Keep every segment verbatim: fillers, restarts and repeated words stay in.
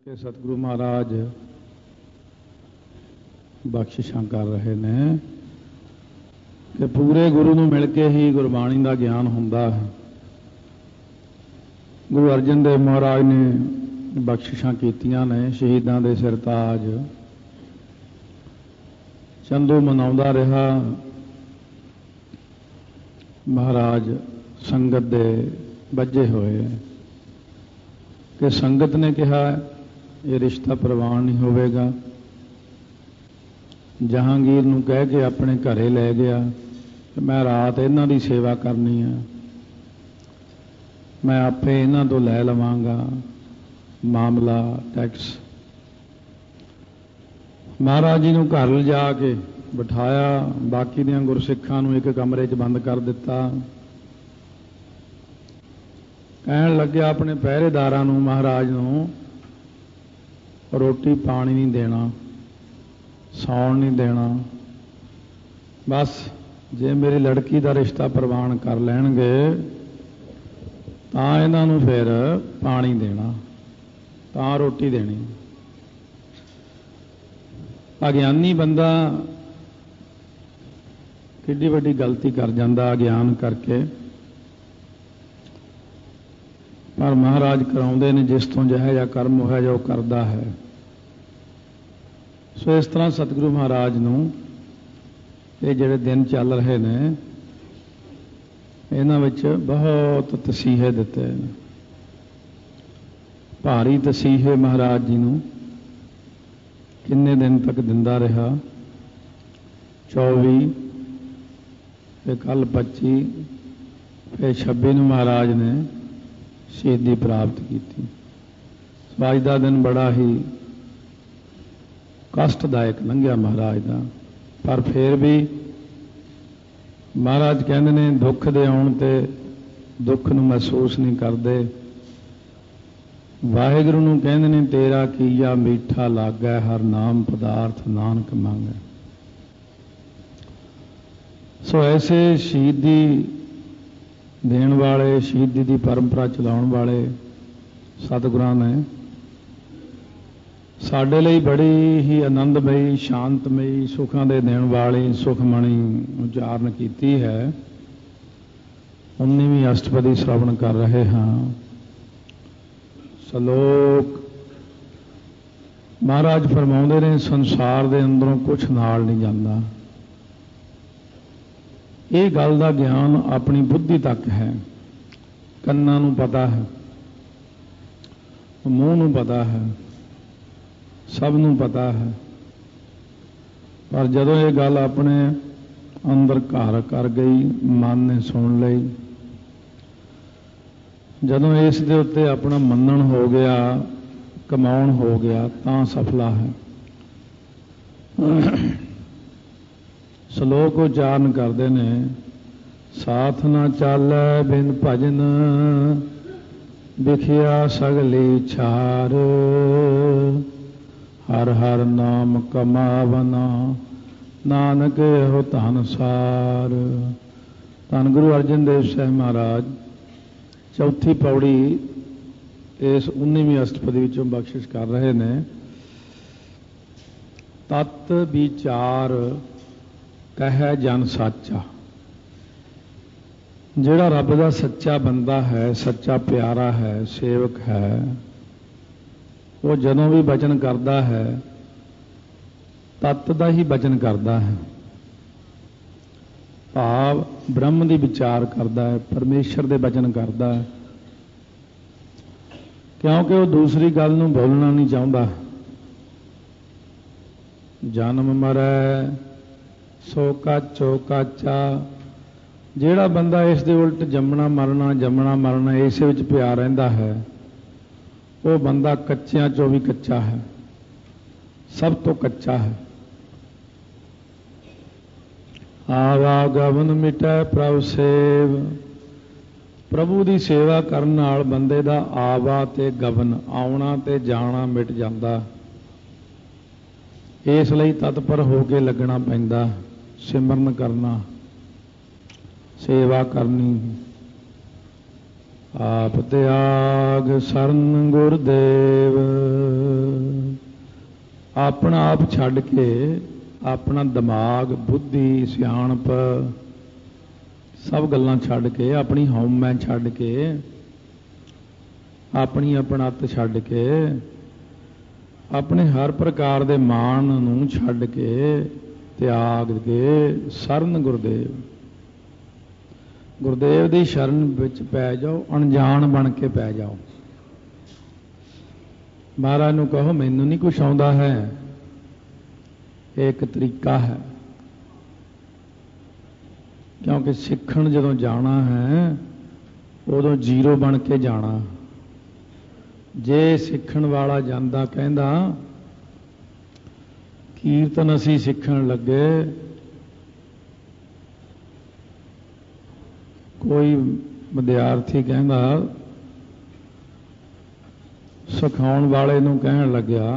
कि सतगुरु महाराज बख्शिशां कर रहे हैं कि पूरे गुरु नूं मिल के ही गुरबाणी का ज्ञान हुंदा है। गुरु अर्जन देव महाराज ने बख्शिशां कीतियां ने, शहीदां दे सिरताज चंदू मनाउंदा रहा। महाराज संगत दे बजे होए कि संगत ने कहा ये रिश्ता प्रवान नहीं होवेगा। जहांगीर नूं कह के अपने घरे ले गया कि मैं रात इन्हां दी सेवा करनी है, मैं आपे इन्हां तो लै लवांगा मामला टैक्स। महाराज जी नूं घर लिजा के बिठाया, बाकी दियां गुरसिखां नूं एक कमरे च बंद कर दिता। कहण लग्या अपने पहरेदारां नूं महाराज नूं रोटी पानी नहीं देना, सौण नहीं देना, बस जे मेरी लड़की का रिश्ता प्रवान कर लैणगे तां इन्हां नूं फिर पानी देना, तां रोटी देनी। अज्ञानी बंदा किड्डी वड्डी गलती कर जांदा अज्ञान करके, पर महाराज कराउंदे ने जिस तो जिहा जिहा कर्म होया जो करदा है। सो इस तरह सतगुरु महाराज नूं ये जिहड़े दिन चल रहे ने इन्हां विच बहुत तसीहे दिते ने, भारी तसीहे महाराज जी नूं किन्ने दिन तक दिंदा रहा। चौबी फिर कल पच्ची फिर छब्बी नूं महाराज ने शहीदी प्राप्त की। अज का दिन बड़ा ही कष्टदायक लंघिया महाराज का, पर फिर भी महाराज कहते ने दुख दे आउण ते दुख नूं महसूस नहीं करते। वाहिगुरू नूं कहते ने तेरा कीया मीठा लागै हर नाम पदार्थ नानक मंगै। सो ऐसे शहीदी देण वाले, शहीदी की परंपरा चलाउण वाले सतगुरां ने साडे लई बड़ी ही आनंदमयी शांतमयी सुखां दे देण वाली सुखमणी उच्चारण कीती है। उन्नीवीं अष्टपदी श्रवण कर रहे हाँ। सलोक महाराज फरमाउंदे ने संसार दे अंदरों कुछ नाल नहीं जांदा। ये गल का ज्ञान अपनी बुद्धि तक है, कन्नां नूं पता है, मूँह नूं पता है, सब नूं पता है, पर जदों ये गल अपने अंदर घर कर गई, मन ने सुन लई, जदों इस दे उत्ते अपना मनन हो गया, कमाउण हो गया, तां सफला है। सलोक उच्चारण करते ने साथ ना चालै बिन भजन विखिया सगली छार हर हर नाम कमावना नानक हो धन सार। धन गुरु अर्जन देव साहब महाराज चौथी पौड़ी इस उन्नीवीं अष्टपदी विचों बख्शिश कर रहे ने। तत् विचार कह जन साचा। जिहड़ा रब का सच्चा बंदा है, सच्चा प्यारा है, सेवक है, वो जदों भी बचन करता है तत्त दा ही बचन करता है। भाव ब्रह्म की विचार करता है, परमेश्वर के बचन करता है, क्योंकि वो दूसरी गल नूं बोलना नहीं चाहता। जन्म मरै सो काचो काचा। जिहड़ा बंदा इस दे उल्ट जमना मरना जमना मरना इस विच पिया रहिंदा है, वो बंदा कच्चियां चों भी कच्चा है, सब तो कच्चा है। आवागमन मिटै प्रभु सेव। प्रभु की सेवा करन नाल बंदे दा आवा ते गवन, आउणा ते जाना मिट जांदा। इस लई तत्पर हो के लगना पैंदा, सिमरन करना, सेवा करनी। आप त्याग सरन गुरदेव अपना आप छड्ड के अपना दिमाग बुद्धि सियाणप सब गल्लां छड्ड के अपनी हौम मैं छड्ड के अपनी अपनत छड्ड के अपने हर प्रकार दे मान नूं छड्ड के त्याग के शरण गुरदेव गुरदेव दी शरण विच पै जाओ, अणजान बन के पै जाओ। महाराज नूं कहो मैनूं नहीं कुछ आउंदा है, एक तरीका है। क्योंकि सिੱਖਣ जदों जाना है उदों जीरो बन के जाना। जे सिੱਖਣ वाला जांदा कहंदा कीर्तन असीं सिੱਖਣ लगे, कोई विद्यार्थी कहंदा सिखाउण वाले नूं कहण लग्या,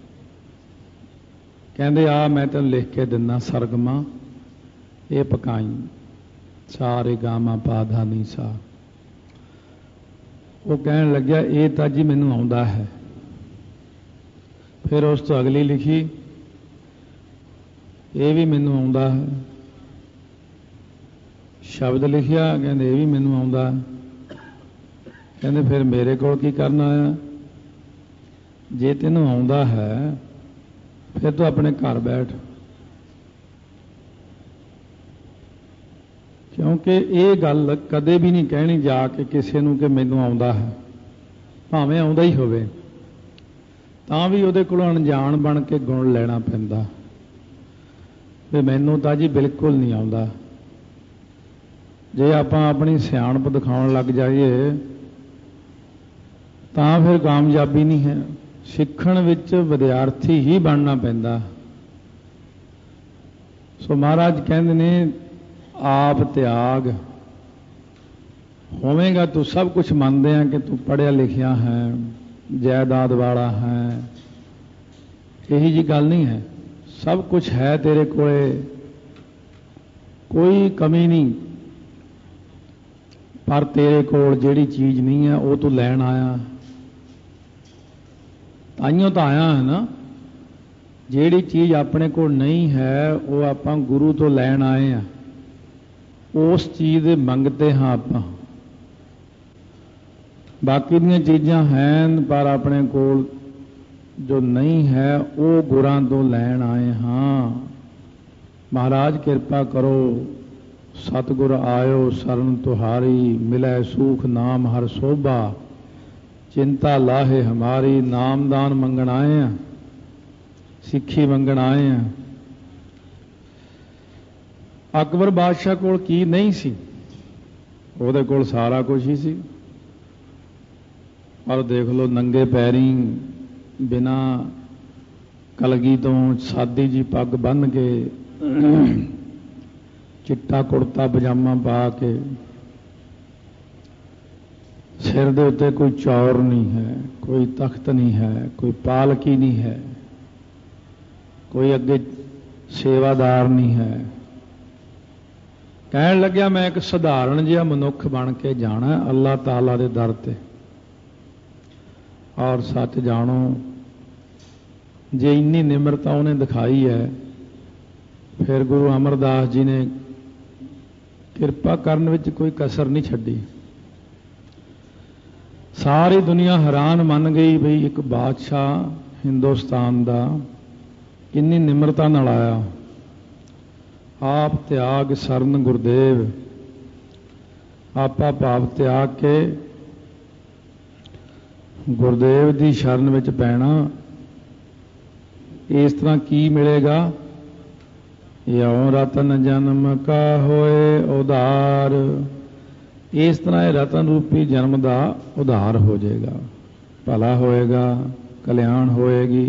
कहंदे आ मैं तैनूं लिख के दिंदा सरगमा ये पकाई सारे गामा पाधा नी सा। वो कहण लग्या ये तां जी मैनूं आउंदा है। फिर उस तो अगली लिखी ये भी मैनूं आउंदा है। शब्द लिखिया कहंदे ये भी मैनूं आउंदा है। कहंदे फिर मेरे कोल की करना आया? जे तैनूं आउंदा है फिर तू अपने घर बैठ, क्योंकि ये गल कदे भी नहीं कहनी जाके किसी नूं कि मैनूं आउंदा है, भावें आउंदा ही होवे तां भी उहदे कोलों अणजान बन के गुण लेना पैंदा भी मैनूं तां जी बिल्कुल नहीं आउंदा। जे आपां अपनी सियाणप दिखाउण लग जाइए तां फिर कामयाबी नहीं है। सिੱਖਣ विच विद्यार्थी ही बनना पैंदा। सो महाराज कहंदे ने आप त्याग होवेगा, तू सब कुछ मानते हैं कि तू पढ़िया लिखिया है, जायदाद वाला है, यही जी गल नहीं है। सब कुछ है तेरे कोले, कोई कमी नहीं, पर तेरे कोल जिहड़ी चीज़ नहीं है वो तू लैण आया। ताइयों तो आया है ना, जिहड़ी चीज़ अपने को नहीं है वो आपां गुरु तो लैण आए हैं, उस चीज़ दे मंगते हाँ आपां। बाकी दीयां चीज़ां हैं पर अपने कोल जो नहीं है वो गुरां तो लैण आए हाँ। महाराज कृपा करो सतगुर आयो शरण तुहारी, मिलै सूख नाम हर शोभा, चिंता लाहे हमारी। नामदान मंगण आए हैं, सिੱਖੀ मंगण आए हैं। अकबर बादशाह कोल की नहीं सी, ਉਹਦੇ ਕੋਲ सारा कुछ ही सी, पर देख लो नंगे पैरी बिना कलगी तो सादी जी पग बन के चिट्टा कुर्ता पजामा पा के, सिर दे उत्ते कोई चौर नहीं है, कोई तख्त नहीं है, कोई पालकी नहीं है, कोई अगे सेवादार नहीं है। कहन लग्या मैं एक सधारण जिहा मनुख बन के जाना अल्लाह ताला दे दर ते। और सच जानो जे इन्नी निमरता उन्हें दिखाई है, फिर गुरु अमरदास जी ने किरपा करन विच कोई कसर नहीं छड्डी। सारी दुनिया हैरान मन गई बई एक बादशाह हिंदुस्तान दा किन्नी निमरता नाल आया। आप त्याग शरण गुरदेव, आपा भाव त्याग के गुरदेव की शरण विच पैना। इस तरह की मिलेगा? यों रतन जन्म का होए उधार, इस तरह रतन रूपी जन्म का उधार हो जाएगा, भला होएगा, कल्याण होएगी।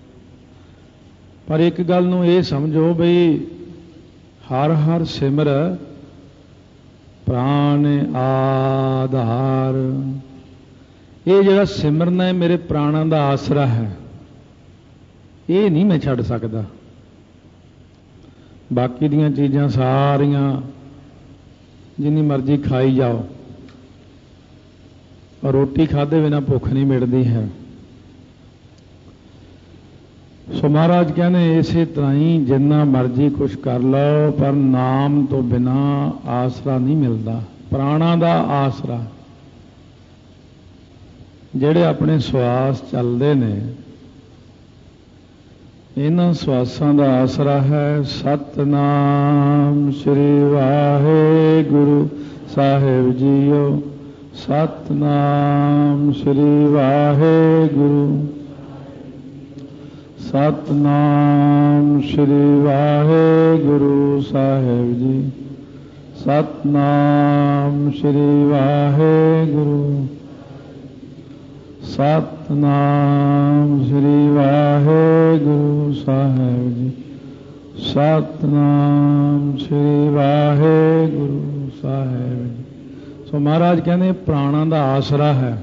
पर एक गल नूं ये समझो बई हर हर सिमर प्राण आधार। ये जिहड़ा सिमरना है मेरे प्राणों का आसरा है, ये नहीं मैं छड्ड सकदा। बाकी दियां चीज़ां सारियां जिन्नी मर्जी खाई जाओ, और रोटी खाधे बिना भुख नहीं मिटदी है। ਸੋ ਮਹਾਰਾਜ ਕਹਿੰਦੇ ਇਸੇ ਤਰ੍ਹਾਂ ਹੀ ਜਿੰਨਾ ਮਰਜ਼ੀ ਕੁਛ ਕਰ ਲਓ, ਪਰ ਨਾਮ ਤੋਂ ਬਿਨਾ ਆਸਰਾ ਨਹੀਂ ਮਿਲਦਾ। ਪ੍ਰਾਣਾਂ ਦਾ ਆਸਰਾ, ਜਿਹੜੇ ਆਪਣੇ ਸਵਾਸ ਚੱਲਦੇ ਨੇ, ਇਹਨਾਂ ਸਵਾਸਾਂ ਦਾ ਆਸਰਾ ਹੈ ਸਤਿਨਾਮ ਸ੍ਰੀ ਵਾਹਿਗੁਰੂ ਸਾਹਿਬ ਜੀਓ। ਸਤਿਨਾਮ ਸ੍ਰੀ ਵਾਹਿਗੁਰੂ, ਸਤਿਨਾਮ ਸ੍ਰੀ ਵਾਹਿਗੁਰੂ ਸਾਹਿਬ ਜੀ। ਸਤਿਨਾਮ ਸ੍ਰੀ ਵਾਹਿਗੁਰੂ, ਸਤਿਨਾਮ ਸ੍ਰੀ ਵਾਹਿਗੁਰੂ ਸਾਹਿਬ ਜੀ। ਸਤਿਨਾਮ ਸ੍ਰੀ ਵਾਹਿਗੁਰੂ ਸਾਹਿਬ ਜੀ। ਸੋ ਮਹਾਰਾਜ ਕਹਿੰਦੇ ਪ੍ਰਾਣਾਂ ਦਾ ਆਸਰਾ ਹੈ।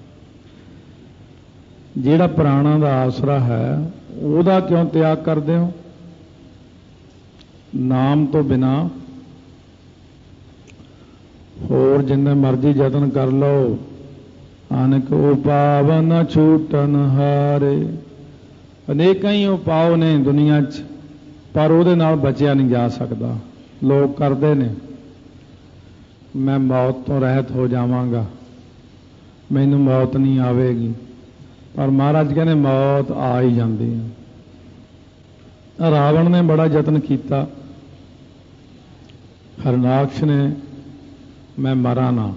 ਜਿਹੜਾ ਪ੍ਰਾਣਾਂ ਦਾ ਆਸਰਾ ਹੈ ਉਹਦਾ ਕਿਉਂ ਤਿਆਗ ਕਰਦੇ ਹੋ? ਨਾਮ ਤੋਂ ਬਿਨਾ ਹੋਰ ਜਿੰਨੇ ਮਰਜ਼ੀ ਯਤਨ ਕਰ ਲਓ, ਅਨੇਕ ਉਪਾਵ ਨ ਛੂਟਨ ਹਾਰੇ। ਅਨੇਕਾਂ ਹੀ ਉਪਾਅ ਨੇ ਦੁਨੀਆ 'ਚ, ਪਰ ਉਹਦੇ ਨਾਲ ਬਚਿਆ ਨਹੀਂ ਜਾ ਸਕਦਾ। ਲੋਕ ਕਰਦੇ ਨੇ ਮੈਂ ਮੌਤ ਤੋਂ ਰਹਿਤ ਹੋ ਜਾਵਾਂਗਾ, ਮੈਨੂੰ ਮੌਤ ਨਹੀਂ ਆਵੇਗੀ, ਪਰ ਮਹਾਰਾਜ ਕਹਿੰਦੇ ਮੌਤ ਆ ਹੀ ਜਾਂਦੀ ਹੈ। ਰਾਵਣ ਨੇ ਬੜਾ ਯਤਨ ਕੀਤਾ, ਹਰਨਾਕਸ਼ ਨੇ ਮੈਂ ਮਰਾਂ ਨਾ,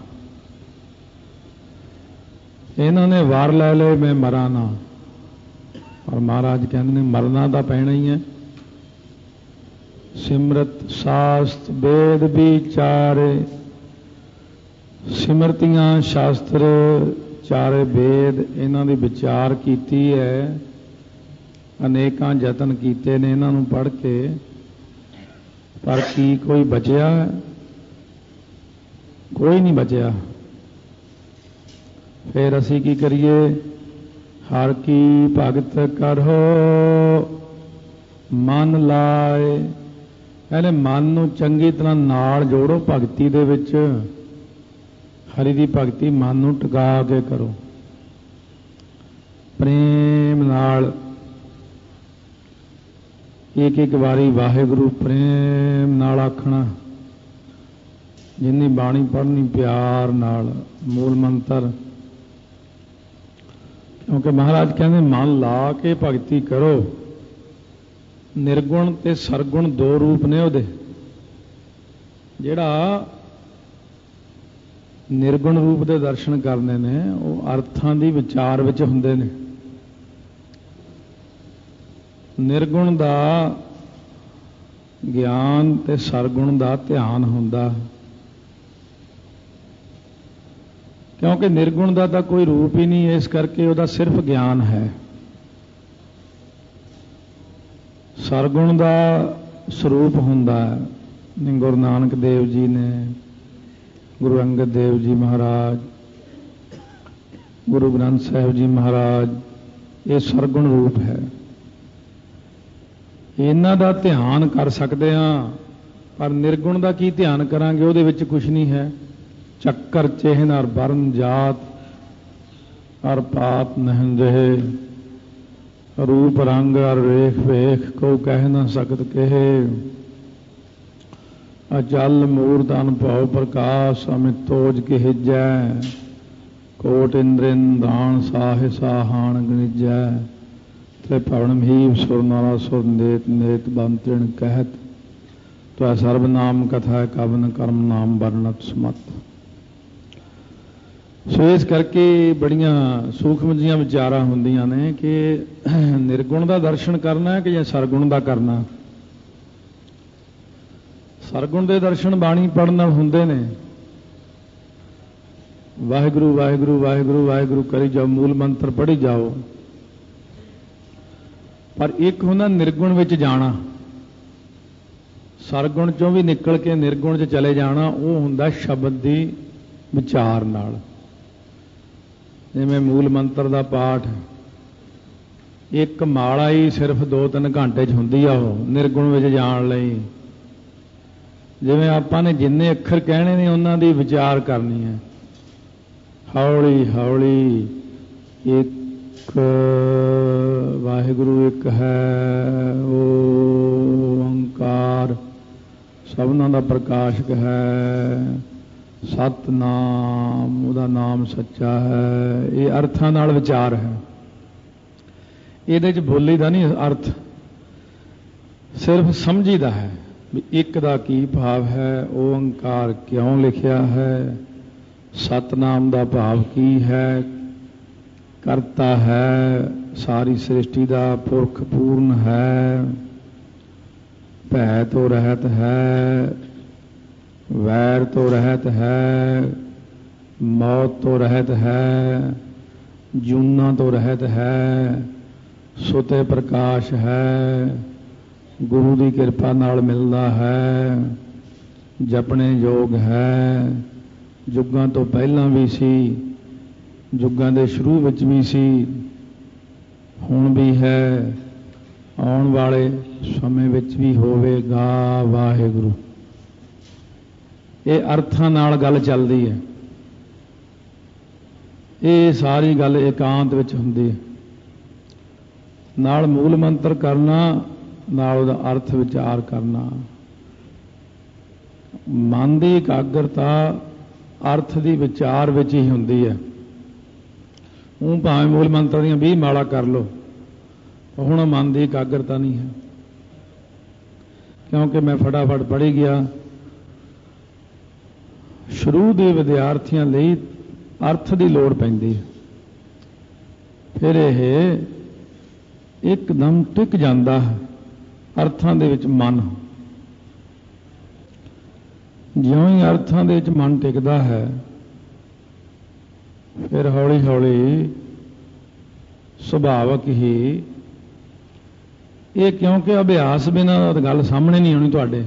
ਇਹਨਾਂ ਨੇ ਵਾਰ ਲੈ ਲਏ ਮੈਂ ਮਰਾਂ ਨਾ, ਪਰ ਮਹਾਰਾਜ ਕਹਿੰਦੇ ਨੇ ਮਰਨਾ ਤਾਂ ਪੈਣਾ ਹੀ ਹੈ। ਸਿਮਰਤ ਸਾਸਤ ਵੇਦ ਵਿਚਾਰੇ, ਸਿਮਰਤੀਆਂ ਸ਼ਾਸਤਰ ਚਾਰੇ ਵੇਦ ਇਹਨਾਂ ਦੀ ਵਿਚਾਰ ਕੀਤੀ ਹੈ। ਅਨੇਕਾਂ ਯਤਨ ਕੀਤੇ ਨੇ ਇਹਨਾਂ ਨੂੰ ਪੜ੍ਹ ਕੇ, ਪਰ ਕੀ ਕੋਈ ਬਚਿਆ? ਕੋਈ ਨਹੀਂ ਬਚਿਆ। ਫਿਰ ਅਸੀਂ ਕੀ ਕਰੀਏ? ਹਰ ਕੀ ਭਗਤ ਕਰੋ ਮਨ ਲਾਏ। ਕਹਿੰਦੇ ਮਨ ਨੂੰ ਚੰਗੀ ਤਰ੍ਹਾਂ ਨਾਲ ਜੋੜੋ ਭਗਤੀ ਦੇ ਵਿੱਚ। ਹਰੀ ਦੀ ਭਗਤੀ ਮਨ ਨੂੰ ਟਿਕਾ ਕੇ ਕਰੋ, ਪ੍ਰੇਮ ਨਾਲ। ਇੱਕ ਇੱਕ ਵਾਰੀ ਵਾਹਿਗੁਰੂ ਪ੍ਰੇਮ ਨਾਲ ਆਖਣਾ, ਜਿੰਨੀ ਬਾਣੀ ਪੜ੍ਹਨੀ ਪਿਆਰ ਨਾਲ, ਮੂਲ ਮੰਤਰ। ਕਿਉਂਕਿ ਮਹਾਰਾਜ ਕਹਿੰਦੇ ਮਨ ਲਾ ਕੇ ਭਗਤੀ ਕਰੋ। ਨਿਰਗੁਣ ਤੇ ਸਰਗੁਣ ਦੋ ਰੂਪ ਨੇ ਉਹਦੇ। ਜਿਹੜਾ ਨਿਰਗੁਣ ਰੂਪ ਦੇ ਦਰਸ਼ਨ ਕਰਨੇ ਨੇ ਉਹ ਅਰਥਾਂ ਦੀ ਵਿਚਾਰ ਵਿੱਚ ਹੁੰਦੇ ਨੇ। ਨਿਰਗੁਣ ਦਾ ਗਿਆਨ ਤੇ ਸਰਗੁਣ ਦਾ ਧਿਆਨ ਹੁੰਦਾ, ਕਿਉਂਕਿ ਨਿਰਗੁਣ ਦਾ ਤਾਂ ਕੋਈ ਰੂਪ ਹੀ ਨਹੀਂ, ਇਸ ਕਰਕੇ ਉਹਦਾ ਸਿਰਫ ਗਿਆਨ ਹੈ। ਸਰਗੁਣ ਦਾ ਸਰੂਪ ਹੁੰਦਾ ਹੈ। ਗੁਰੂ ਨਾਨਕ ਦੇਵ ਜੀ ਨੇ, ਗੁਰੂ ਅੰਗਦ ਦੇਵ ਜੀ ਮਹਾਰਾਜ, ਗੁਰੂ ਗ੍ਰੰਥ ਸਾਹਿਬ ਜੀ ਮਹਾਰਾਜ, ਇਹ ਸਰਗੁਣ ਰੂਪ ਹੈ। ਇਹਨਾਂ ਦਾ ਧਿਆਨ ਕਰ ਸਕਦੇ ਹਾਂ, ਪਰ ਨਿਰਗੁਣ ਦਾ ਕੀ ਧਿਆਨ ਕਰਾਂਗੇ? ਉਹਦੇ ਵਿੱਚ ਕੁਛ ਨਹੀਂ ਹੈ। ਚੱਕਰ ਚਿਹਨ ਅਰ ਵਰਨ ਜਾਤ ਅਰ ਪਾਤ ਨਹਿੰ ਰਹੇ, ਰੂਪ ਰੰਗ ਅਰ ਵੇਖ ਵੇਖ ਕੋ ਕਹਿ ਨਾ ਸਕਤ ਕਹੇ। ਅਚਲ ਮੂਰਤ ਅਨੁਭਵ ਪ੍ਰਕਾਸ਼ ਅਮਿਤ ਤੋਜ ਕੇ ਹਿਜੈ, ਕੋਟ ਇੰਦ੍ਰਿਨ ਦਾਨ ਸਾਹਿ ਸਾਹਾਨ ਗਣਿਜੈ। ਤੇ ਭਵਨ ਮਹੀਪ ਸੁਰ ਨਾਰਾ ਸੁਰ ਨੇਤ ਨੇਤ ਬੰਤਿਣ ਕਹਿਤ, ਤੈ ਸਰਬ ਨਾਮ ਕਥਾ ਕਵਨ ਕਰਮ ਨਾਮ ਵਰਣਤ ਸਮਤ। ਸੋ ਇਸ ਕਰਕੇ ਬੜੀਆਂ ਸੂਖਮ ਜੀਆਂ ਵਿਚਾਰਾਂ ਹੁੰਦੀਆਂ ਨੇ ਕਿ ਨਿਰਗੁਣ ਦਾ ਦਰਸ਼ਨ ਕਰਨਾ ਕਿ ਜਾਂ ਸਰਗੁਣ ਦਾ ਕਰਨਾ। ਸਰਗੁਣ ਦੇ ਦਰਸ਼ਨ ਬਾਣੀ ਪੜ੍ਹਨ ਨਾਲ ਹੁੰਦੇ ਨੇ। ਵਾਹਿਗੁਰੂ ਵਾਹਿਗੁਰੂ ਵਾਹਿਗੁਰੂ ਵਾਹਿਗੁਰੂ ਕਰੀ ਜਾਓ, ਮੂਲ ਮੰਤਰ ਪੜ੍ਹੀ ਜਾਓ। ਪਰ ਇੱਕ ਹੁੰਦਾ ਨਿਰਗੁਣ ਵਿੱਚ ਜਾਣਾ, ਸਰਗੁਣ ਚੋਂ ਵੀ ਨਿਕਲ ਕੇ ਨਿਰਗੁਣ 'ਚ ਚਲੇ ਜਾਣਾ। ਉਹ ਹੁੰਦਾ ਸ਼ਬਦ ਦੀ ਵਿਚਾਰ ਨਾਲ। ਜਿਵੇਂ ਮੂਲ ਮੰਤਰ ਦਾ ਪਾਠ, ਇੱਕ ਮਾਲਾ ਹੀ ਸਿਰਫ ਦੋ ਤਿੰਨ ਘੰਟੇ 'ਚ ਹੁੰਦੀ ਆ ਉਹ ਨਿਰਗੁਣ ਵਿੱਚ ਜਾਣ ਲਈ। ਜਿਵੇਂ ਆਪਾਂ ਨੇ ਜਿੰਨੇ ਅੱਖਰ ਕਹਿਣੇ ਨੇ ਉਹਨਾਂ ਦੀ ਵਿਚਾਰ ਕਰਨੀ ਹੈ। ਹੌਲੀ ਹੌਲੀ ਇੱਕ ਵਾਹਿਗੁਰੂ वाहिगुरु एक है ओंकार सबना दा प्रकाशक है। सतनाम उहदा नाम सच्चा है। ये अर्थां नाल विचार है। ਇਹਦੇ 'ਚ ਬੋਲੀ ਦਾ ਨਹੀਂ अर्थ, सिर्फ समझीदा है भी एक दा की भाव है, ओंकार क्यों लिखिया है, सतनाम दा भाव की है, करता है सारी सृष्टि दा, पुरख पूर्ण है, भय तो रहत है, वैर तो रहत है, मौत तो रहत है, जूना तो रहत है, सुते प्रकाश है, गुरु की कृपा नाल मिलता है, जपने योग है, जुगां तो पहला भी सी, जुगां दे शुरू विच भी सी, हुण भी है, आउण वाले समय विच भी होवेगा। वाहिगुरु ये अर्थां नाल गल चलदी है। ये सारी गल एकांत विच हुंदी है। नाल मूल मंत्र करना, नाल उहदा अर्थ विचार करना। मन की एकाग्रता अर्थ की विचार विच ही हुंदी है। ऊँ भावें मूल मंत्र दीयां बीस माला कर लो, हुण मन की एकाग्रता नहीं है, क्योंकि मैं फटाफट पढ़ी गया। शुरू के विद्यार्थियों लई अर्थ की लोड़ पैंदी है, फिर यह एकदम टिक जाता है अर्थां दे विच मन। ज्यों ही अर्थां दे विच मन टिकदा है, फिर हौली हौली सुभावक ही ये, क्योंकि अभ्यास बिना गल सामने नहीं आनी तुहाडे।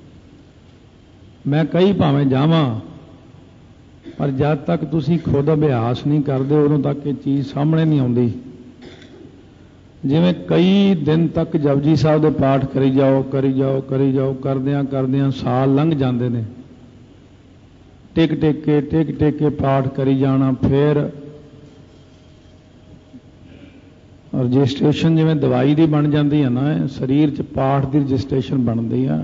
मैं कई भावें जावां, पर जब तक तुसीं खुद अभ्यास नहीं करते उदों तक ये चीज़ सामने नहीं आउंदी। जिवें कई दिन तक जपजी साहब दे पाठ करी जाओ करी जाओ करी जाओ करदियां करदियां साल लंघ जाते हैं। टिक टिक के टिक टिक के पाठ करी जाना, फिर रजिस्ट्रेशन जिवें दवाई की बन जाती है ना, शरीर च पाठ की रजिस्ट्रेशन बनती है।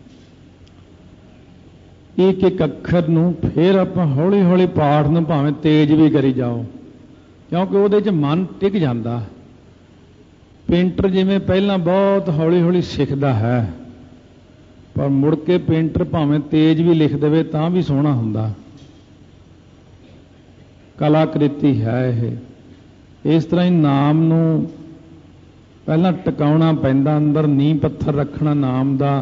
एक एक अखर नूं फिर आपां हौली हौली पाठ नूं भावें तेज भी करी जाओ, क्योंकि उहदे च मन टिक जाता। पेंटर जिवें पहला बहुत हौली हौली सीखता है, पर मुड़ के पेंटर भावें तेज भी लिख देवे तां भी सोहना हुंदा। कलाकृति है यह। इस तरह ही नाम नूं पहला टिकाउणा पैंदा, अंदर नींह पत्थर रखना नाम दा,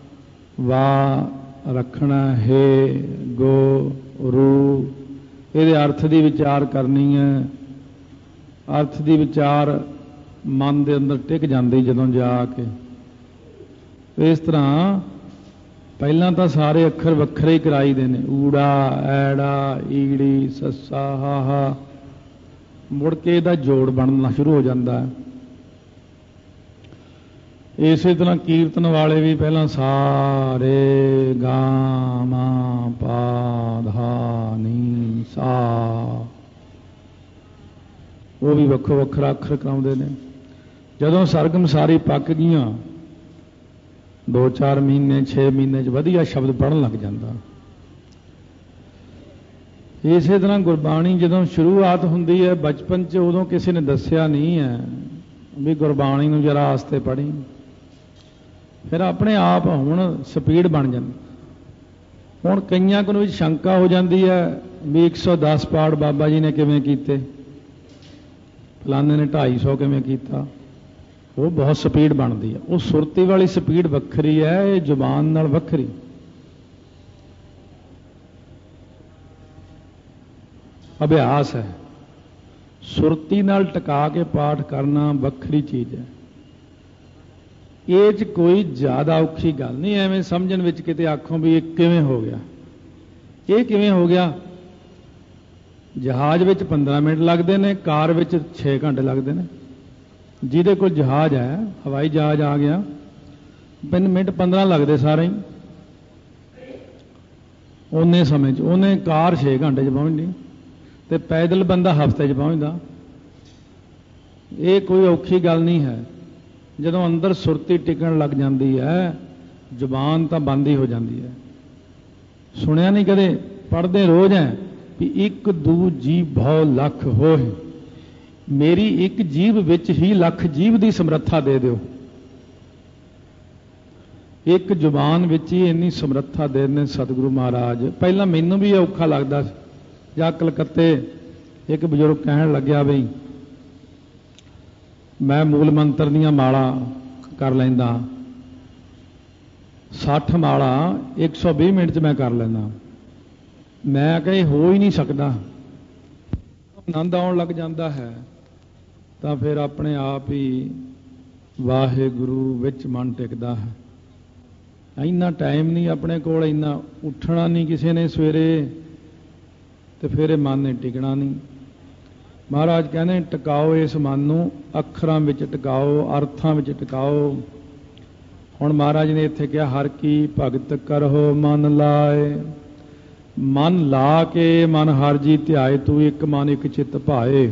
वाह रखना, हे गो रू, ये अर्थ की विचार करनी है। अर्थ की विचार मन के अंदर टिक जाती जदों जाके। इस तरह पहला तो सारे अखर वक्रे ही कराई दे ने, ऊड़ा ऐड़ा ईड़ी सस्सा हाहा, मुड़ के इहदा जोड़ बनना शुरू हो जाता है। इसी तरह कीर्तन वाले भी पहला सारे गा मा पा धा नी सा, वो भी वक्रो वखरा अखर कराउंदे ने। जदों सरगम सारी पक गईयां, दो चार महीने छे महीने च वधिया शब्द पढ़न लग जाता। इस तरह गुरबाणी जदों शुरुआत हुंदी है बचपन च, उदों किसी ने दस्या नहीं है भी गुरबाणी नूं जरा आस्ते पढ़ी, फिर अपने आप हुण स्पीड बन जाती। हुण कईयां कोल विच शंका हो जाती है भी एक सौ दस पाठ बाबा जी ने किवें कीते, फलाने ने ढाई सौ किवें कीता। वो बहुत स्पीड बनती है। वो सुरती वाली स्पीड वक्री है, ये जुबान नाल वक्री। अभ्यास है। सुरती नाल टका के पाठ करना वक्री चीज़ है। ये कोई ज़्यादा औखी गल नहीं, एवें समझण विच किते आखों भी ये किवें हो गया, ये किवें हो गया। जहाज विच पंद्रह मिनट लगते हैं, कार विच छे घंटे लगते हैं। जिहदे कोल जहाज है, हवाई जहाज आ गया, तीन मिनट पंद्रह लगते सारे ही, उन्ने समय च उन्हें कार छे घंटे च पहुँचनी, तो पैदल बंदा हफ्ते च पहुँचता। ये कोई औखी गल नहीं है। ਜਦੋਂ ਅੰਦਰ ਸੁਰਤੀ ਟਿਕਣ ਲੱਗ ਜਾਂਦੀ ਹੈ, ਜ਼ੁਬਾਨ ਤਾਂ ਬੰਦ ਹੀ ਹੋ ਜਾਂਦੀ ਹੈ। ਸੁਣਿਆ ਨਹੀਂ ਕਦੇ, ਪੜ੍ਹਦੇ ਰੋਜ਼ ਹੈ ਵੀ ਇੱਕ ਦੂ ਜੀਵ ਭਉ ਲੱਖ ਹੋਏ, ਮੇਰੀ ਇੱਕ ਜੀਵ ਵਿੱਚ ਹੀ ਲੱਖ ਜੀਵ ਦੀ ਸਮਰੱਥਾ ਦੇ ਦਿਓ। ਇੱਕ ਜ਼ੁਬਾਨ ਵਿੱਚ ਹੀ ਇੰਨੀ ਸਮਰੱਥਾ ਦੇ ਨੇ ਸਤਿਗੁਰੂ ਮਹਾਰਾਜ। ਪਹਿਲਾਂ ਮੈਨੂੰ ਵੀ ਔਖਾ ਲੱਗਦਾ ਸੀ। ਜਾਂ ਕਲਕੱਤੇ ਇੱਕ ਬਜ਼ੁਰਗ ਕਹਿਣ ਲੱਗਿਆ ਬਈ ਮੈਂ ਮੂਲ ਮੰਤਰ ਦੀਆਂ ਮਾਲਾ ਕਰ ਲੈਂਦਾ, ਸੱਠ ਮਾਲਾ ਇੱਕ ਸੌ ਵੀਹ ਮਿੰਟ 'ਚ ਮੈਂ ਕਰ ਲੈਂਦਾ। ਮੈਂ ਕਿਹਾ ਇਹ ਹੋ ਹੀ ਨਹੀਂ ਸਕਦਾ। ਆਨੰਦ ਆਉਣ ਲੱਗ ਜਾਂਦਾ ਹੈ ਤਾਂ ਫਿਰ ਆਪਣੇ ਆਪ ਹੀ ਵਾਹਿਗੁਰੂ ਵਿੱਚ ਮਨ ਟਿਕਦਾ ਹੈ। ਇੰਨਾ ਟਾਈਮ ਨਹੀਂ ਆਪਣੇ ਕੋਲ, ਇੰਨਾ ਉੱਠਣਾ ਨਹੀਂ ਕਿਸੇ ਨੇ ਸਵੇਰੇ, ਤੇ ਫਿਰ ਇਹ ਮਨ ਨੇ ਟਿਕਣਾ ਨਹੀਂ। ਮਹਾਰਾਜ ਕਹਿੰਦੇ ਟਿਕਾਓ ਇਸ ਮਨ ਨੂੰ, ਅੱਖਰਾਂ ਵਿੱਚ ਟਿਕਾਓ, ਅਰਥਾਂ ਵਿੱਚ ਟਿਕਾਓ। ਹੁਣ ਮਹਾਰਾਜ ਨੇ ਇੱਥੇ ਕਿਹਾ ਹਰ ਕੀ ਭਗਤ ਕਰੋ ਮਨ ਲਾਏ। ਮਨ ਲਾ ਕੇ ਮਨ ਹਰ ਜੀ ਧਿਆਏ, ਤੂੰ ਇੱਕ ਮਨ ਇੱਕ ਚਿੱਤ ਭਾਏ।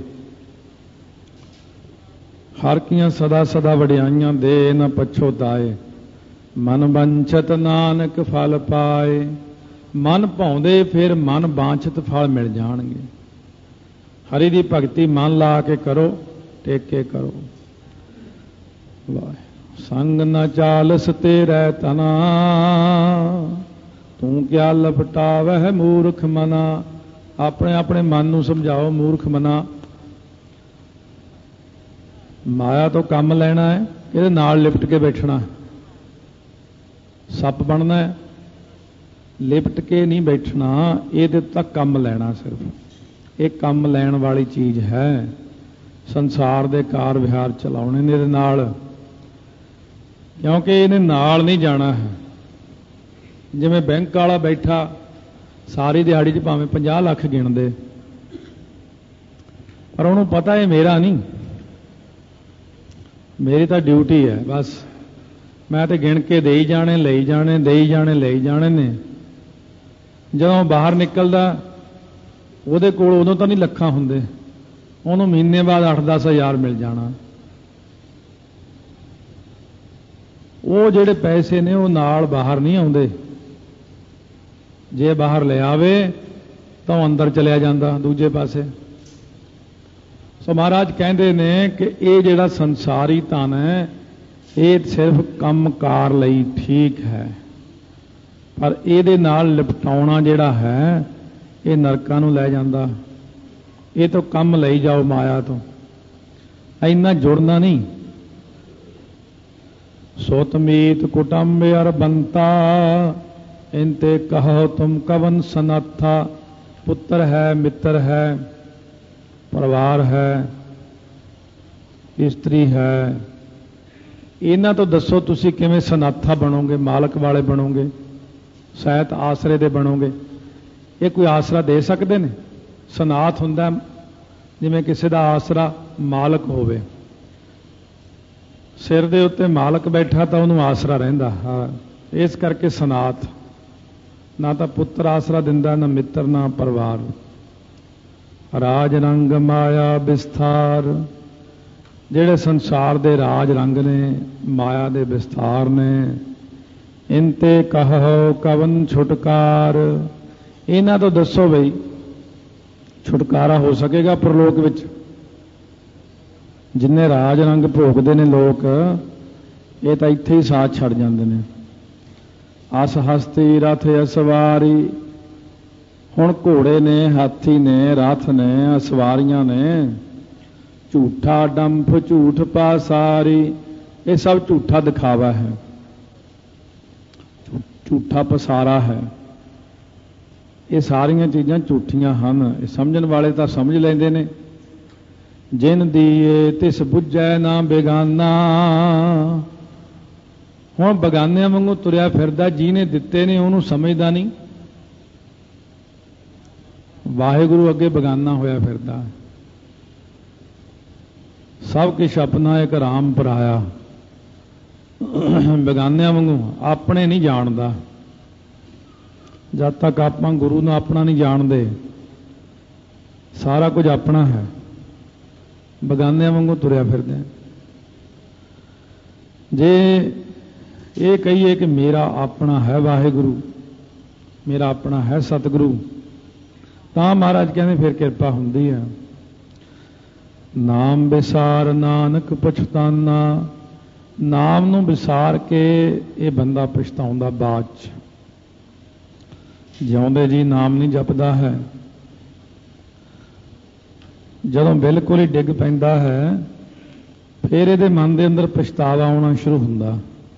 ਹਰ ਕੀਆਂ ਸਦਾ ਸਦਾ ਵਡਿਆਈਆਂ ਦੇ, ਨਾ ਪਛੋਤਾਏ। ਮਨ ਬੰਛਤ ਨਾਨਕ ਫਲ ਪਾਏ। ਮਨ ਭਾਉਂਦੇ ਫਿਰ ਮਨ ਬਾਂਛਤ ਫਲ ਮਿਲ ਜਾਣਗੇ। ਹਰੀ ਦੀ ਭਗਤੀ ਮਨ ਲਾ ਕੇ ਕਰੋ, ਟੇਕ ਕੇ ਕਰੋ। ਵਾਹਿ ਸੰਗ ਨ ਚਾਲਸ ਤੇਰੇ ਤਨਾ, ਤੂੰ ਕਿਆ ਲਪਟਾਵਹਿ ਮੂਰਖ ਮਨਾ। ਆਪਣੇ ਆਪਣੇ ਮਨ ਨੂੰ ਸਮਝਾਓ ਮੂਰਖ ਮਨਾ। ਮਾਇਆ ਤੋਂ ਕੰਮ ਲੈਣਾ ਹੈ, ਇਹਦੇ ਨਾਲ ਲਿਪਟ ਕੇ ਬੈਠਣਾ। ਸੱਪ ਬਣਨਾ ਹੈ, ਲਿਪਟ ਕੇ ਨਹੀਂ ਬੈਠਣਾ, ਇਹਦੇ ਤੱਕ ਕੰਮ ਲੈਣਾ। ਸਿਰਫ ਇਹ ਕੰਮ ਲੈਣ ਵਾਲੀ ਚੀਜ਼ ਹੈ। ਸੰਸਾਰ ਦੇ ਕਾਰ ਵਿਹਾਰ ਚਲਾਉਣੇ ਨੇ ਇਹਦੇ ਨਾਲ, ਕਿਉਂਕਿ ਇਹਨੇ ਨਾਲ ਨਹੀਂ ਜਾਣਾ ਹੈ। ਜਿਵੇਂ ਬੈਂਕ ਵਾਲਾ ਬੈਠਾ ਸਾਰੀ ਦਿਹਾੜੀ 'ਚ ਭਾਵੇਂ ਪੰਜਾਹ ਲੱਖ ਗਿਣਦੇ, ਪਰ ਉਹਨੂੰ ਪਤਾ ਇਹ ਮੇਰਾ ਨਹੀਂ, ਮੇਰੀ ਤਾਂ ਡਿਊਟੀ ਹੈ ਬਸ। ਮੈਂ ਤੇ ਗਿਣ ਕੇ ਦੇਈ ਜਾਣੇ, ਲਈ ਜਾਣੇ, ਦੇਈ ਜਾਣੇ, ਲਈ ਜਾਣੇ ਨੇ। ਜਦੋਂ ਬਾਹਰ ਨਿਕਲਦਾ ਉਹਦੇ ਕੋਲ ਉਦੋਂ ਤਾਂ ਨਹੀਂ ਲੱਖਾਂ ਹੁੰਦੇ, ਉਹਨੂੰ ਮਹੀਨੇ ਬਾਅਦ ਅੱਠ ਦਸ ਹਜ਼ਾਰ ਮਿਲ ਜਾਣਾ। ਉਹ ਜਿਹੜੇ ਪੈਸੇ ਨੇ ਉਹ ਨਾਲ ਬਾਹਰ ਨਹੀਂ ਆਉਂਦੇ। ਜੇ ਬਾਹਰ ਲੈ ਆਵੇ ਤਾਂ ਉਹ ਅੰਦਰ ਚਲਿਆ ਜਾਂਦਾ ਦੂਜੇ ਪਾਸੇ। ਸੋ ਮਹਾਰਾਜ ਕਹਿੰਦੇ ਨੇ ਕਿ ਇਹ ਜਿਹੜਾ ਸੰਸਾਰੀ ਧਨ ਹੈ ਇਹ ਸਿਰਫ ਕੰਮਕਾਰ ਲਈ ਠੀਕ ਹੈ, ਪਰ ਇਹਦੇ ਨਾਲ ਲਿਪਟਾਉਣਾ ਜਿਹੜਾ ਹੈ ਇਹ ਨਰਕਾਂ ਨੂੰ ਲੈ ਜਾਂਦਾ। ਇਹ ਤੋਂ ਕੰਮ ਲਈ ਜਾਓ ਮਾਇਆ ਤੋਂ, ਇੰਨਾ ਜੁੜਨਾ ਨਹੀਂ। ਸੋਤਮੀਤ ਕੁਟੰਬ ਅਰ ਬੰਤਾ, ਇੰਤੇ ਕਹੋ ਤੁਮ ਕਵਨ ਸਨਾਥਾ। ਪੁੱਤਰ ਹੈ, ਮਿੱਤਰ ਹੈ, ਪਰਿਵਾਰ ਹੈ, ਇਸਤਰੀ ਹੈ, ਇਹਨਾਂ ਤੋਂ ਦੱਸੋ ਤੁਸੀਂ ਕਿਵੇਂ ਸਨਾਥਾ ਬਣੋਗੇ, ਮਾਲਕ ਵਾਲੇ ਬਣੋਗੇ, ਸਹਿਤ ਆਸਰੇ ਦੇ ਬਣੋਗੇ। ਇਹ ਕੋਈ ਆਸਰਾ ਦੇ ਸਕਦੇ ਨੇ? ਸਨਾਥ ਹੁੰਦਾ ਜਿਵੇਂ ਕਿਸੇ ਦਾ ਆਸਰਾ ਮਾਲਕ ਹੋਵੇ, ਸਿਰ ਦੇ ਉੱਤੇ ਮਾਲਕ ਬੈਠਾ ਤਾਂ ਉਹਨੂੰ ਆਸਰਾ ਰਹਿੰਦਾ। ਹਾਂ, ਇਸ ਕਰਕੇ ਸਨਾਥ। ਨਾ ਤਾਂ ਪੁੱਤਰ ਆਸਰਾ ਦਿੰਦਾ, ਨਾ ਮਿੱਤਰ, ਨਾ ਪਰਿਵਾਰ। ਰਾਜ ਰੰਗ ਮਾਇਆ ਵਿਸਥਾਰ, ਜਿਹੜੇ ਸੰਸਾਰ ਦੇ ਰਾਜ ਰੰਗ ਨੇ, ਮਾਇਆ ਦੇ ਵਿਸਥਾਰ ਨੇ। ਇੰਤੇ ਕਹੋ ਕਵਨ ਛੁਟਕਾਰ, ਇਹਨਾਂ ਤੋਂ ਦੱਸੋ ਬਈ ਛੁਟਕਾਰਾ ਹੋ ਸਕੇਗਾ ਪ੍ਰਲੋਕ ਵਿੱਚ? ਜਿੰਨੇ ਰਾਜ ਰੰਗ ਭੋਗਦੇ ਨੇ ਲੋਕ, ਇਹ ਤਾਂ ਇੱਥੇ ਹੀ ਸਾਥ ਛੱਡ ਜਾਂਦੇ ਨੇ। ਅਸ ਹਸਤੀ ਰਥ ਅਸਵਾਰੀ, ਹੁਣ ਘੋੜੇ ਨੇ, ਹਾਥੀ ਨੇ, ਰਥ ਨੇ, ਅਸਵਾਰੀਆਂ ਨੇ। ਝੂਠਾ ਡੰਫ ਝੂਠ ਪਾਸਾਰੀ, ਇਹ ਸਭ ਝੂਠਾ ਦਿਖਾਵਾ ਹੈ, ਝੂਠਾ ਪਸਾਰਾ ਹੈ। ਇਹ ਸਾਰੀਆਂ ਚੀਜ਼ਾਂ ਝੂਠੀਆਂ ਹਨ। ਇਹ ਸਮਝਣ ਵਾਲੇ ਤਾਂ ਸਮਝ ਲੈਂਦੇ ਨੇ। ਜਿਨ ਦੀਏ ਤਿਸ ਬੁੱਝੈ ਨਾ ਬੇਗਾਨਾ, ਹੁਣ ਬਗਾਨਿਆਂ ਵਾਂਗੂ ਤੁਰਿਆ ਫਿਰਦਾ, ਜਿਹਨੇ ਦਿੱਤੇ ਨੇ ਉਹਨੂੰ ਸਮਝਦਾ ਨਹੀਂ। ਵਾਹਿਗੁਰੂ ਅੱਗੇ ਬਗਾਨਾ ਹੋਇਆ ਫਿਰਦਾ। ਸਭ ਕੁਛ ਆਪਣਾ ਇੱਕ ਰਾਮ ਪਰਾਇਆ, ਬਗਾਨਿਆਂ ਵਾਂਗੂ ਆਪਣੇ ਨਹੀਂ ਜਾਣਦਾ। ਜਦ ਤੱਕ ਆਪਾਂ ਗੁਰੂ ਨੂੰ ਆਪਣਾ ਨਹੀਂ ਜਾਣਦੇ, ਸਾਰਾ ਕੁਝ ਆਪਣਾ ਹੈ। ਬਗਾਨਿਆਂ ਵਾਂਗੂ ਤੁਰਿਆ ਫਿਰਦੇ। जे ये कहिए कि मेरा अपना है वाहिगुरु, मेरा अपना है सतगुरु, तो महाराज कहते फिर कृपा हुंदी है। नाम विसार नानक पछताना, नाम नूं विसार के ये बंदा पछताउंदा बाद च। जिउंदे जी नाम नहीं जपदा है, जदों बिल्कुल ही डिग पैंदा है फिर ये मन के अंदर पछतावा आना शुरू हुंदा।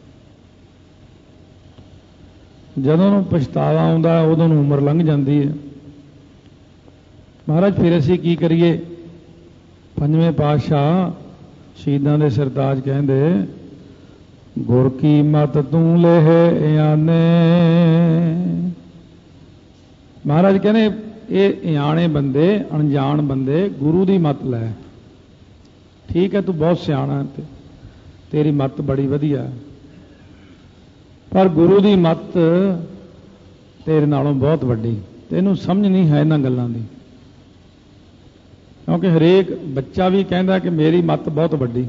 जदों पछतावा आउंदा उदों उम्र लंघ जाती है। महाराज फिर असीं की करिए? पंजवें पातशाह शहीदां दे सरताज कहंदे, गुर की मत तू लेह इयाने। महाराज कहने ये इयाने बंदे, अनजान बंदे गुरु की मत लै। ठीक है, तू बहुत सियाणा ते तेरी मत बड़ी वधिया, पर गुरु की मत तेरे नालों बहुत वड्डी, तेनू समझ नहीं है इन्हां गल्लां दी। क्योंकि हरेक बच्चा भी कहता कि मेरी मत बहुत वड्डी।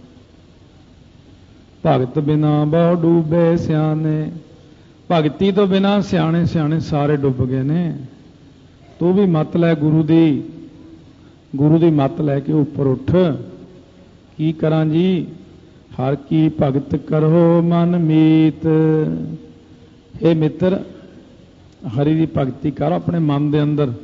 भगत बिना बहु डूबे सियाने, भगती तो बिना सियाने सियाने सारे डुब गए ने। तू भी मत लै गुरु दी, गुरु की मत लैके उपर उठ। की करां जी? हर की भगत करो मन मीत। हे मित्र, हरि की भगती कर अपने मन के अंदर,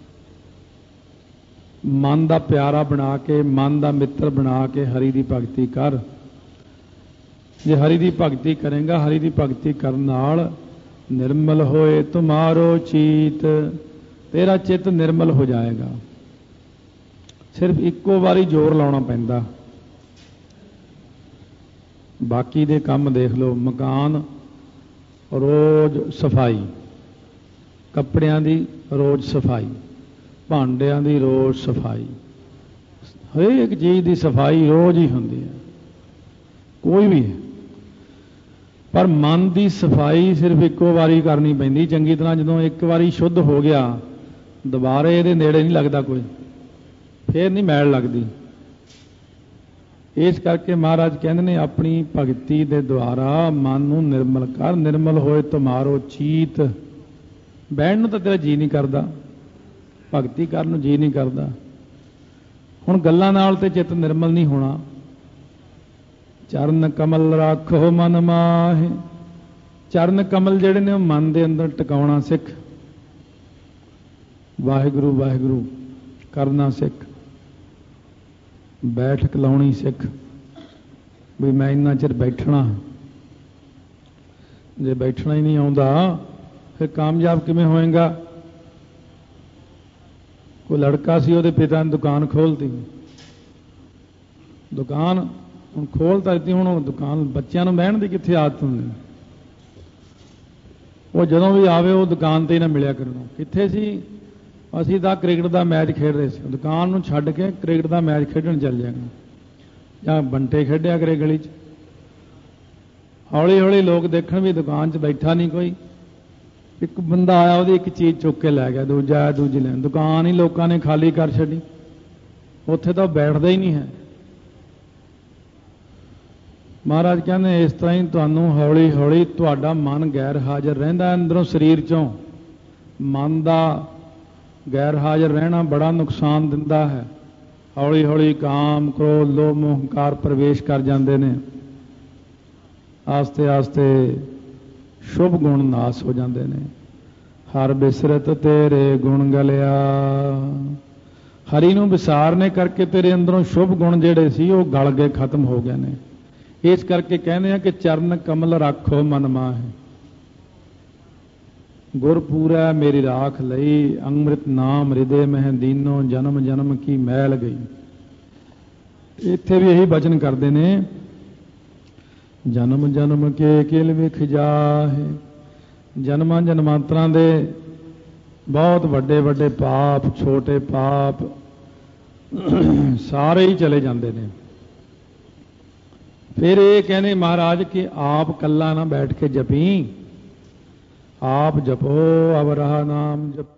मन का प्यारा बना के, मन का मित्र बना के हरि की भगती कर। जे हरि की भगती करेंगा, हरि की भगती करन नाल निर्मल होए तुम्हारो चीत, तेरा चित्त निर्मल हो जाएगा। सिर्फ इक्को बारी जोर लाना पैंदा, बाकी दे काम देख लो। मकान रोज सफाई, कपड़ियां दी रोज सफाई, भांडियां दी रोज सफाई, हरेक चीज़ की सफाई रोज ही होंदी है, कोई भी है। पर मन की सफाई सिर्फ इक्को बारी करनी पैंदी चंगी तरह। जदों एक बारी शुद्ध हो गया, दोबारे ये नेड़े नहीं लगता कोई, फिर नहीं मैल लगती। इस करके महाराज कहते हैं अपनी भगती के द्वारा मन नूं निर्मल कर। निर्मल होए तुम्हारो चीत। बहन नूं तां तेरा जी नहीं करता, भगती करन नूं जी नहीं करता। हुण गल्लां नाल ते चित्त निर्मल नहीं होना। चरण कमल राखो मन माहे। चरण कमल जिहड़े ने मन के अंदर टिकाउणा सिख। वाहिगुरू वाहिगुरू करना सिख। बैठक लाउणी सिख भी मैं इन्ना चिर बैठना। जे बैठना ही नहीं आउंदा फिर कामयाब किवें होएगा? कोई लड़का सी, उहदे पिता ने दुकान खोलती, दुकान हुण खोल तां दित्ती, हुण दुकान बच्चों नूं बहण दी कित्थे आदत हुंदी। वो जदों भी आवे वो दुकान ते ही ना मिलिया करना। कित्थे सी? असीं तां क्रिकेट का मैच खेड रहे सी, दुकान नूं छड्ड के क्रिकेट का मैच खेडण चल जाएगा, जां बंटे खेडिया करे गली च। हौली हौली लोग देखण भी दुकान च बैठा नहीं कोई, एक बंदा आया वो एक चीज़ चुक के लै गया, दूजा आया दूजी लैन, दुकान ही लोगों ने खाली कर छड्डी। उत्थे तो बैठदा ही नहीं है। महाराज कहते इस तरह ही तुहानूं हौली हौली तुहाडा मन गैर हाजिर रहिंदा। अंदरों शरीर चों मन का गैर हाजिर रहना बड़ा नुकसान दिंदा है। हौली हौली काम क्रोध लोभ मोह हंकार प्रवेश कर जाते हैं। आस्ते आस्ते शुभ गुण नाश हो जाते हैं। हर बिसरत तेरे गुण गलिया। हरि नूं विसारने करके तेरे अंदरों शुभ गुण जिहड़े सी वो गल गए, खत्म हो गए ने। इस करके कहने हैं कि चरण कमल राखो मन माहे। गुर पूरा मेरी राख लई, अमृत नाम हृदय मह दीनो, जन्म जन्म की मैल गई। इत्थे भी यही वचन करते ने, जन्म जन्म के किल विख जाहे। जन्मां जन्मांतरां दे बहुत वड्डे वड्डे पाप, छोटे पाप सारे ही चले जाते हैं। फिर ये कहने महाराज कि आप कल्ला ना बैठ के जपी, आप जपो अब रहा नाम जप।